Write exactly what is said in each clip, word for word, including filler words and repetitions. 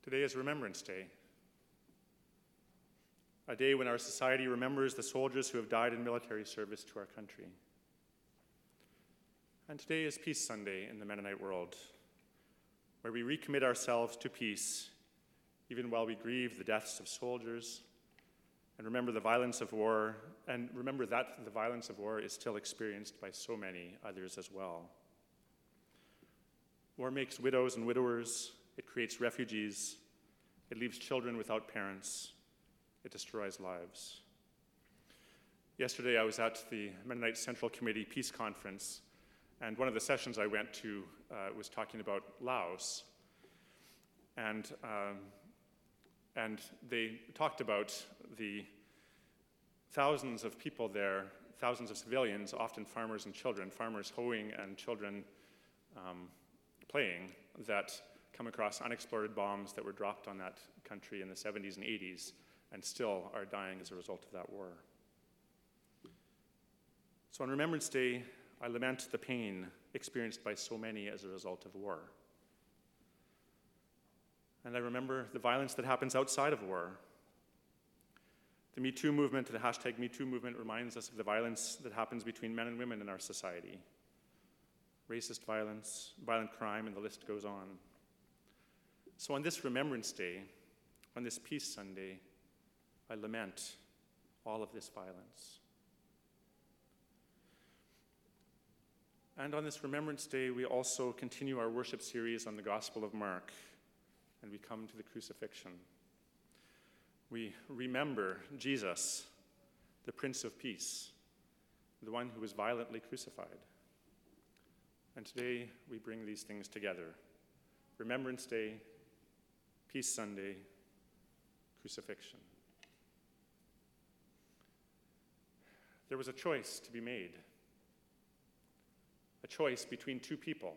Today is Remembrance Day, a day when our society remembers the soldiers who have died in military service to our country. And today is Peace Sunday in the Mennonite world, where we recommit ourselves to peace, even while we grieve the deaths of soldiers, and remember the violence of war, and remember that the violence of war is still experienced by so many others as well. War makes widows and widowers, it creates refugees, it leaves children without parents, it destroys lives. Yesterday I was at the Mennonite Central Committee Peace Conference, and one of the sessions I went to uh, was talking about Laos. And, um, and they talked about the thousands of people there, thousands of civilians, often farmers and children, farmers hoeing and children um, playing, that come across unexploded bombs that were dropped on that country in the seventies and eighties and still are dying as a result of that war. So on Remembrance Day, I lament the pain experienced by so many as a result of war. And I remember the violence that happens outside of war. The Me Too movement, the hashtag Me Too movement, reminds us of the violence that happens between men and women in our society. Racist violence, violent crime, and the list goes on. So on this Remembrance Day, on this Peace Sunday, I lament all of this violence. And on this Remembrance Day, we also continue our worship series on the Gospel of Mark, and we come to the crucifixion. We remember Jesus, the Prince of Peace, the one who was violently crucified. And today, we bring these things together. Remembrance Day, Peace Sunday, crucifixion. There was a choice to be made. A choice between two people.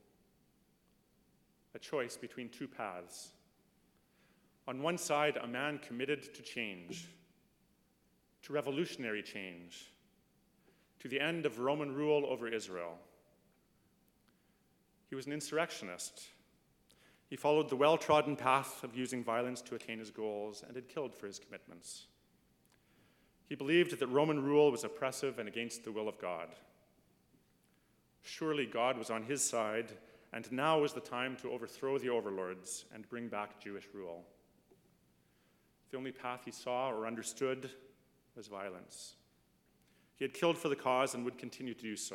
A choice between two paths. On one side, a man committed to change, to revolutionary change, to the end of Roman rule over Israel. He was an insurrectionist. He followed the well-trodden path of using violence to attain his goals and had killed for his commitments. He believed that Roman rule was oppressive and against the will of God. Surely God was on his side, and now was the time to overthrow the overlords and bring back Jewish rule. The only path he saw or understood was violence. He had killed for the cause and would continue to do so.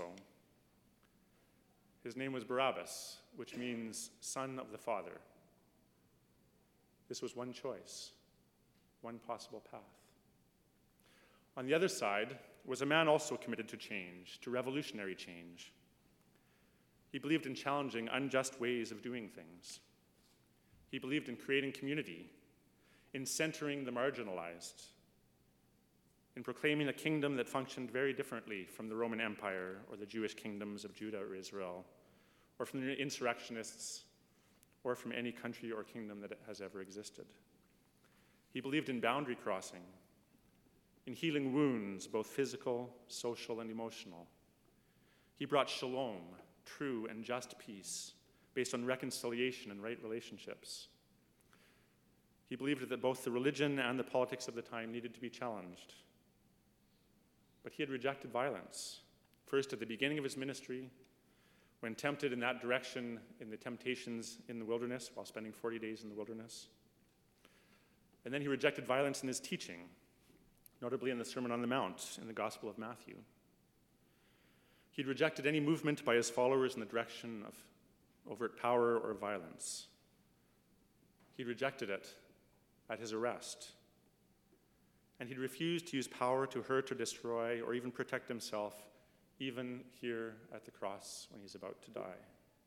His name was Barabbas, which means son of the Father. This was one choice, one possible path. On the other side was a man also committed to change, to revolutionary change. He believed in challenging unjust ways of doing things. He believed in creating community, in centering the marginalized, in proclaiming a kingdom that functioned very differently from the Roman Empire or the Jewish kingdoms of Judah or Israel, or from the insurrectionists, or from any country or kingdom that has ever existed. He believed in boundary crossing, in healing wounds, both physical, social, and emotional. He brought shalom, true and just peace, based on reconciliation and right relationships. He believed that both the religion and the politics of the time needed to be challenged. But he had rejected violence, first at the beginning of his ministry, when tempted in that direction in the temptations in the wilderness, while spending forty days in the wilderness. And then he rejected violence in his teaching, notably in the Sermon on the Mount in the Gospel of Matthew. He'd rejected any movement by his followers in the direction of overt power or violence. He rejected it at his arrest. And he'd refused to use power to hurt or destroy or even protect himself, even here at the cross when he's about to die.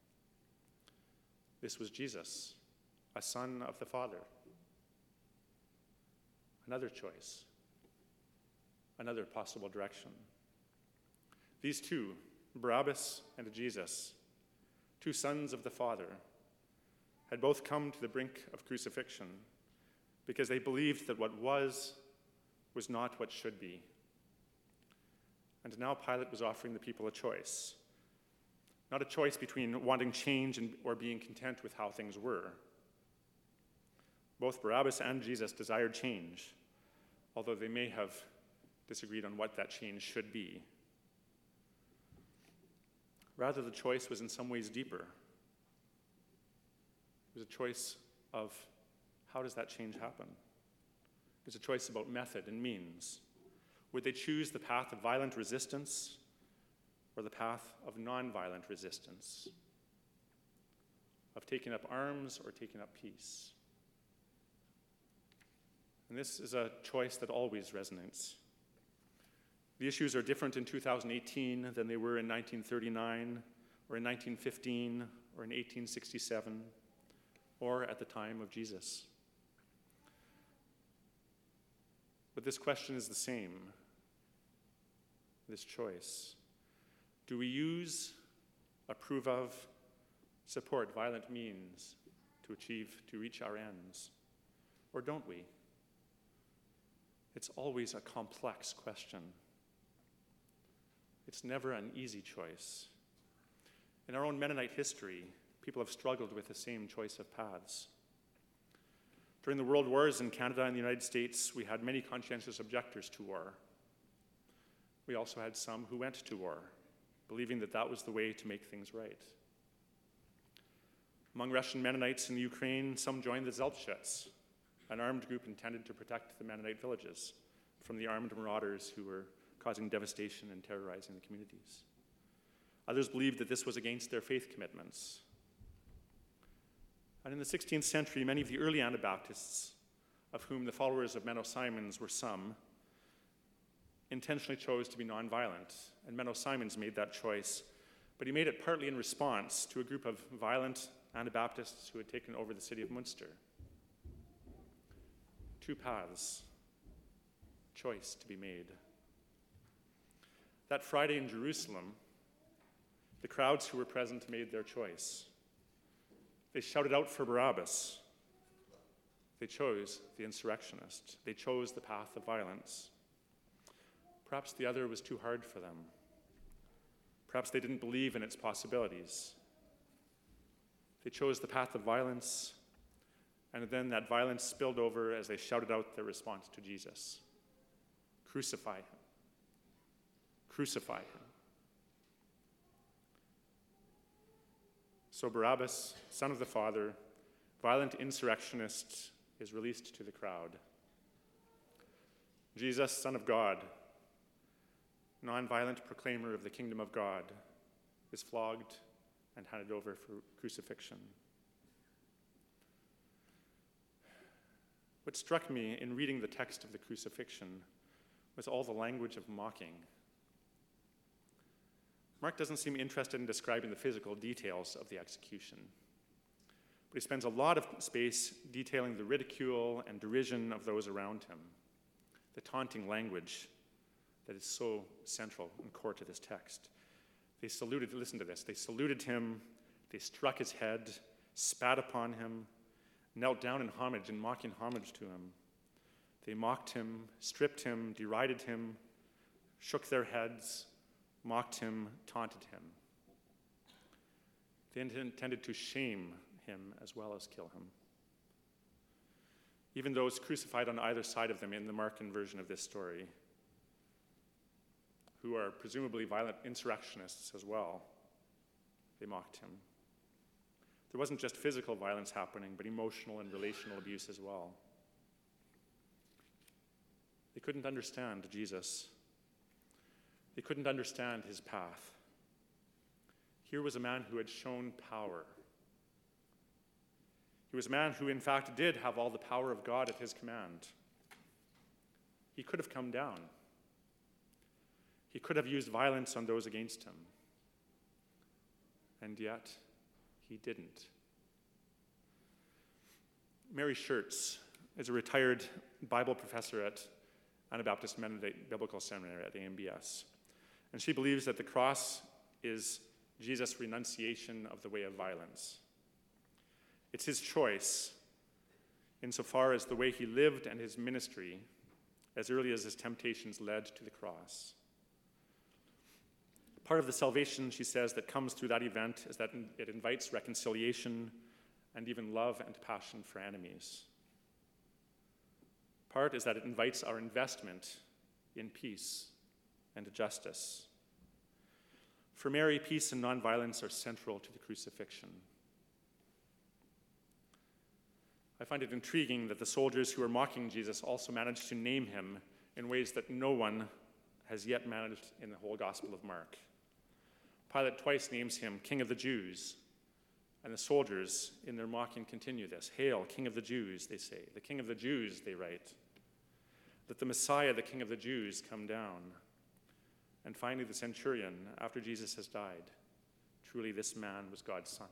This was Jesus, a son of the Father. Another choice, another possible direction. These two, Barabbas and Jesus, two sons of the Father, had both come to the brink of crucifixion because they believed that what was was not what should be. And now Pilate was offering the people a choice. Not a choice between wanting change and, or being content with how things were. Both Barabbas and Jesus desired change, although they may have disagreed on what that change should be. Rather, the choice was in some ways deeper. It was a choice of how does that change happen? It was a choice about method and means. Would they choose the path of violent resistance or the path of nonviolent resistance? Of taking up arms or taking up peace? And this is a choice that always resonates. The issues are different in two thousand eighteen than they were in nineteen thirty-nine, or in nineteen fifteen, or in eighteen sixty-seven, or at the time of Jesus. But this question is the same, this choice. Do we use, approve of, support violent means to achieve, to reach our ends? Or don't we? It's always a complex question. It's never an easy choice. In our own Mennonite history, people have struggled with the same choice of paths. During the World Wars in Canada and the United States, we had many conscientious objectors to war. We also had some who went to war, believing that that was the way to make things right. Among Russian Mennonites in the Ukraine, some joined the Zeltshuts, an armed group intended to protect the Mennonite villages from the armed marauders who were causing devastation and terrorizing the communities. Others believed that this was against their faith commitments. And in the sixteenth century, many of the early Anabaptists, of whom the followers of Menno Simons were some, intentionally chose to be nonviolent, and Menno Simons made that choice, but he made it partly in response to a group of violent Anabaptists who had taken over the city of Munster. Two paths, choice to be made. That Friday in Jerusalem, the crowds who were present made their choice. They shouted out for Barabbas. They chose the insurrectionist. They chose the path of violence. Perhaps the other was too hard for them. Perhaps they didn't believe in its possibilities. They chose the path of violence, and then that violence spilled over as they shouted out their response to Jesus. Crucify him. Crucify him. So Barabbas, son of the Father, violent insurrectionist, is released to the crowd. Jesus, Son of God, nonviolent proclaimer of the kingdom of God, is flogged and handed over for crucifixion. What struck me in reading the text of the crucifixion was all the language of mocking. Mark doesn't seem interested in describing the physical details of the execution, but he spends a lot of space detailing the ridicule and derision of those around him, the taunting language that is so central and core to this text. They saluted, listen to this, they saluted him, they struck his head, spat upon him, knelt down in homage, in mocking homage to him. They mocked him, stripped him, derided him, shook their heads, mocked him, taunted him. They intended to shame him as well as kill him. Even those crucified on either side of them in the Markan version of this story, who are presumably violent insurrectionists as well, they mocked him. There wasn't just physical violence happening, but emotional and relational abuse as well. They couldn't understand Jesus. They couldn't understand his path. Here was a man who had shown power. He was a man who, in fact, did have all the power of God at his command. He could have come down. He could have used violence on those against him. And yet, he didn't. Mary Schertz is a retired Bible professor at Anabaptist Mennonite Biblical Seminary at A M B S. And she believes that the cross is Jesus' renunciation of the way of violence. It's his choice, insofar as the way he lived and his ministry, as early as his temptations led to the cross. Part of the salvation, she says, that comes through that event is that it invites reconciliation and even love and passion for enemies. Part is that it invites our investment in peace and justice. For Mary, peace and nonviolence are central to the crucifixion. I find it intriguing that the soldiers who are mocking Jesus also managed to name him in ways that no one has yet managed in the whole Gospel of Mark. Pilate twice names him King of the Jews, and the soldiers in their mocking continue this. Hail, King of the Jews, they say. The King of the Jews, they write. Let the Messiah, the King of the Jews, come down. And finally, the centurion, after Jesus has died, truly this man was God's son.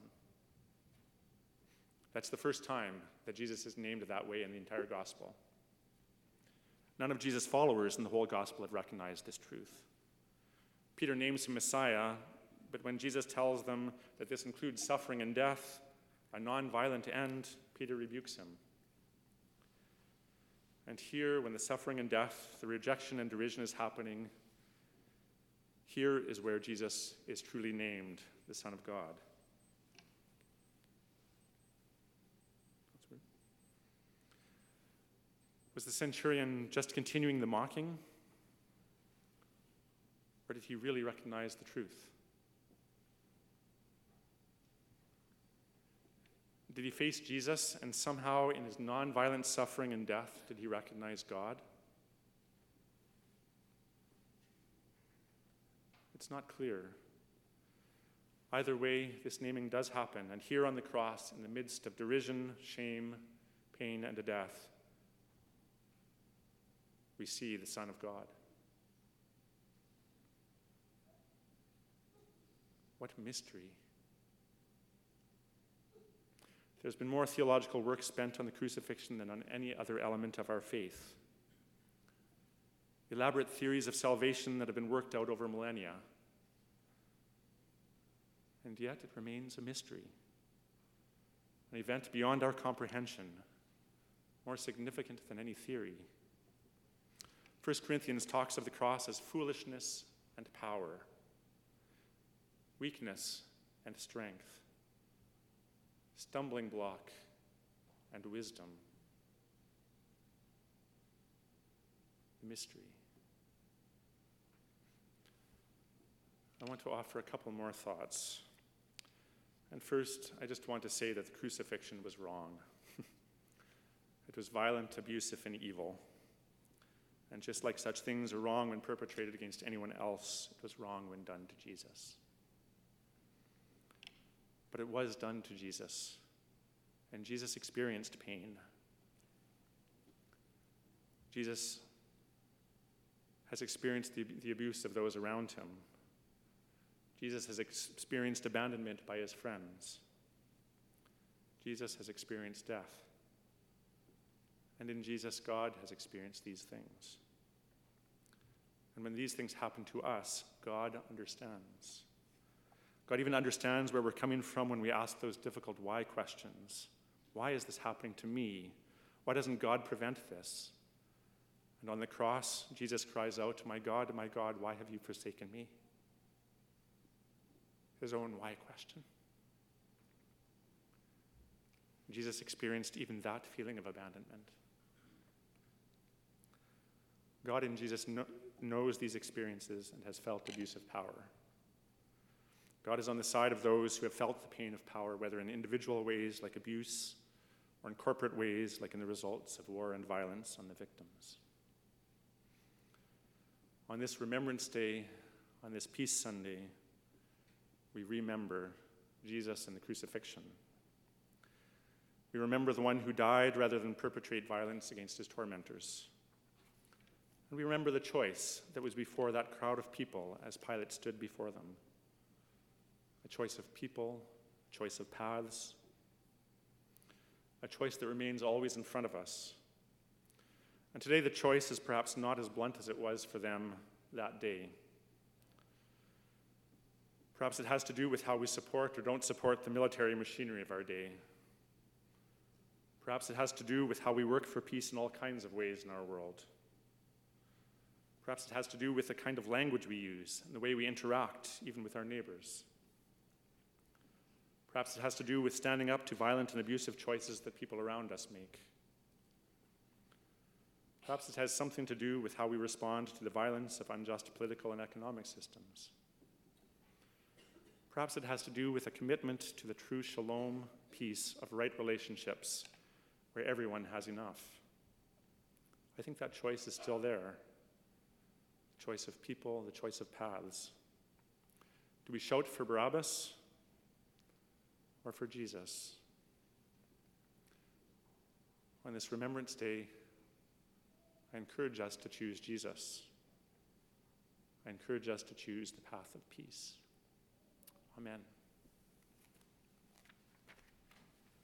That's the first time that Jesus is named that way in the entire gospel. None of Jesus' followers in the whole gospel have recognized this truth. Peter names him Messiah, but when Jesus tells them that this includes suffering and death, a non-violent end, Peter rebukes him. And here, when the suffering and death, the rejection and derision is happening, here is where Jesus is truly named the Son of God. Was the centurion just continuing the mocking? Or did he really recognize the truth? Did he face Jesus and somehow in his nonviolent suffering and death, did he recognize God? It's not clear. Either way, this naming does happen, and here on the cross, in the midst of derision, shame, pain, and a death, we see the Son of God. What mystery. There's been more theological work spent on the crucifixion than on any other element of our faith. Elaborate theories of salvation that have been worked out over millennia. And yet it remains a mystery, an event beyond our comprehension, more significant than any theory. First Corinthians talks of the cross as foolishness and power, weakness and strength, stumbling block and wisdom. Mystery. I want to offer a couple more thoughts. And first, I just want to say that the crucifixion was wrong. It was violent, abusive, and evil. And just like such things are wrong when perpetrated against anyone else, it was wrong when done to Jesus. But it was done to Jesus, and Jesus experienced pain. Jesus has experienced the, the abuse of those around him. Jesus has ex- experienced abandonment by his friends. Jesus has experienced death. And in Jesus, God has experienced these things. And when these things happen to us, God understands. God even understands where we're coming from when we ask those difficult why questions. Why is this happening to me? Why doesn't God prevent this? And on the cross, Jesus cries out, "My God, my God, why have you forsaken me?" His own why question. Jesus experienced even that feeling of abandonment. God in Jesus kno- knows these experiences and has felt abusive power. God is on the side of those who have felt the pain of power, whether in individual ways like abuse or in corporate ways like in the results of war and violence on the victims. On this Remembrance Day, on this Peace Sunday, we remember Jesus and the crucifixion. We remember the one who died rather than perpetrate violence against his tormentors. And we remember the choice that was before that crowd of people as Pilate stood before them. A choice of people, a choice of paths, a choice that remains always in front of us. And today the choice is perhaps not as blunt as it was for them that day. Perhaps it has to do with how we support or don't support the military machinery of our day. Perhaps it has to do with how we work for peace in all kinds of ways in our world. Perhaps it has to do with the kind of language we use and the way we interact, even with our neighbors. Perhaps it has to do with standing up to violent and abusive choices that people around us make. Perhaps it has something to do with how we respond to the violence of unjust political and economic systems. Perhaps it has to do with a commitment to the true shalom, peace of right relationships where everyone has enough. I think that choice is still there. The choice of people, the choice of paths. Do we shout for Barabbas or for Jesus? On this Remembrance Day, I encourage us to choose Jesus. I encourage us to choose the path of peace. Amen.